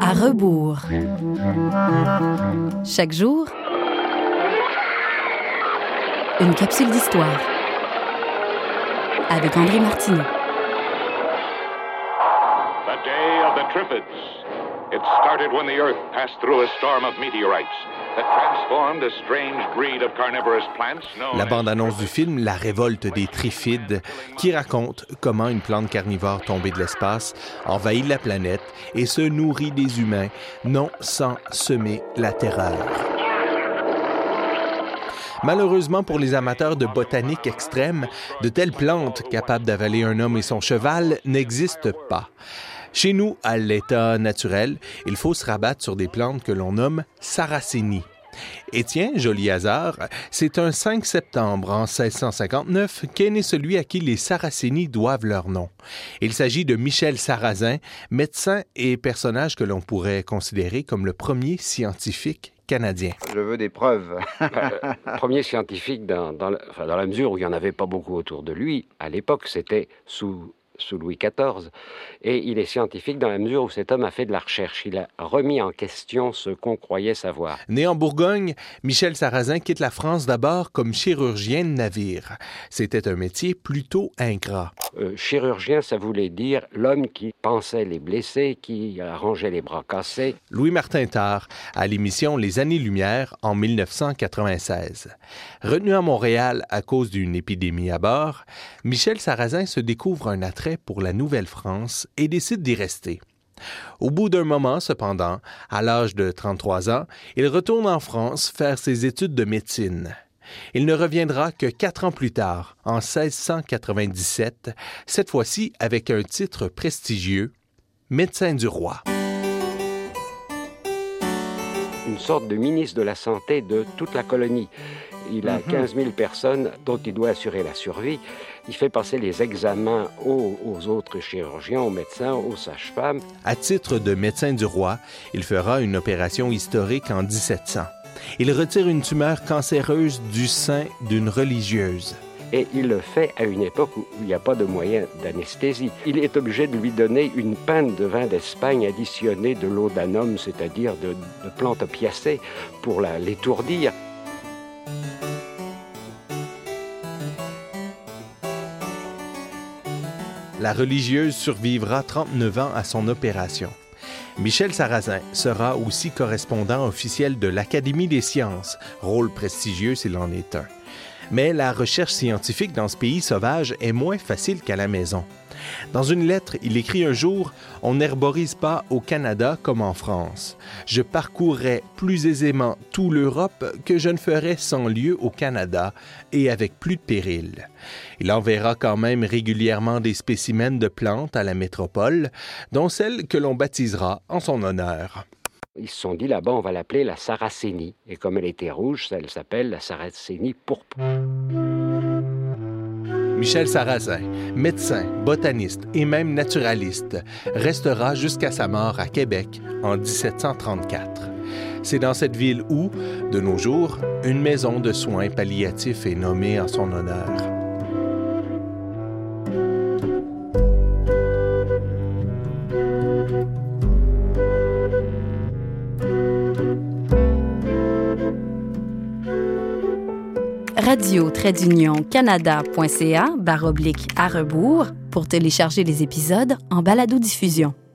À rebours. Chaque jour, une capsule d'histoire. Avec André Martineau. The day of the Triffids. It started when the Earth passed through a storm of meteorites that transformed a strange breed of carnivorous plants known La bande-annonce du film La révolte des Triffids, qui raconte comment une plante carnivore tombée de l'espace envahit la planète et se nourrit des humains, non sans semer la terreur. Malheureusement pour les amateurs de botanique extrême, de telles plantes capables d'avaler un homme et son cheval n'existent pas. Chez nous, à l'état naturel, il faut se rabattre sur des plantes que l'on nomme sarracénies. Et tiens, joli hasard, c'est un 5 septembre en 1659 qu'est né celui à qui les sarracénies doivent leur nom. Il s'agit de Michel Sarrazin, médecin et personnage que l'on pourrait considérer comme le premier scientifique canadien. Je veux des preuves. Premier scientifique dans la mesure où il n'y en avait pas beaucoup autour de lui. À l'époque, c'était sous Louis XIV. Et il est scientifique dans la mesure où cet homme a fait de la recherche. Il a remis en question ce qu'on croyait savoir. Né en Bourgogne, Michel Sarrazin quitte la France d'abord comme chirurgien de navire. C'était un métier plutôt ingrat. Chirurgien, ça voulait dire l'homme qui pansait les blessés, qui arrangeait les bras cassés. Louis-Martin Tard, à l'émission Les Années-Lumière en 1996. Retenu à Montréal à cause d'une épidémie à bord, Michel Sarrazin se découvre un attrait pour la Nouvelle-France et décide d'y rester. Au bout d'un moment, cependant, à l'âge de 33 ans, il retourne en France faire ses études de médecine. Il ne reviendra que 4 ans plus tard, en 1697, cette fois-ci avec un titre prestigieux, médecin du roi. Une sorte de ministre de la Santé de toute la colonie. Il a 15 000 personnes dont il doit assurer la survie. Il fait passer les examens aux autres chirurgiens, aux médecins, aux sages-femmes. À titre de médecin du roi, il fera une opération historique en 1700. Il retire une tumeur cancéreuse du sein d'une religieuse. Et il le fait à une époque où il n'y a pas de moyen d'anesthésie. Il est obligé de lui donner une pinte de vin d'Espagne additionnée de laudanum, c'est-à-dire de plantes opiacées, pour l'étourdir. La religieuse survivra 39 ans à son opération. Michel Sarrazin sera aussi correspondant officiel de l'Académie des sciences, rôle prestigieux s'il en est un. Mais la recherche scientifique dans ce pays sauvage est moins facile qu'à la maison. Dans une lettre, il écrit un jour « On n'herborise pas au Canada comme en France. Je parcourrais plus aisément toute l'Europe que je ne ferais 100 lieues au Canada et avec plus de péril. » Il enverra quand même régulièrement des spécimens de plantes à la métropole, dont celle que l'on baptisera en son honneur. Ils se sont dit, là-bas, on va l'appeler la sarracénie. Et comme elle était rouge, elle s'appelle la sarracénie pourpre. Michel Sarrazin, médecin, botaniste et même naturaliste, restera jusqu'à sa mort à Québec en 1734. C'est dans cette ville où, de nos jours, une maison de soins palliatifs est nommée en son honneur. radio-canada.ca/à rebours pour télécharger les épisodes en balado-diffusion.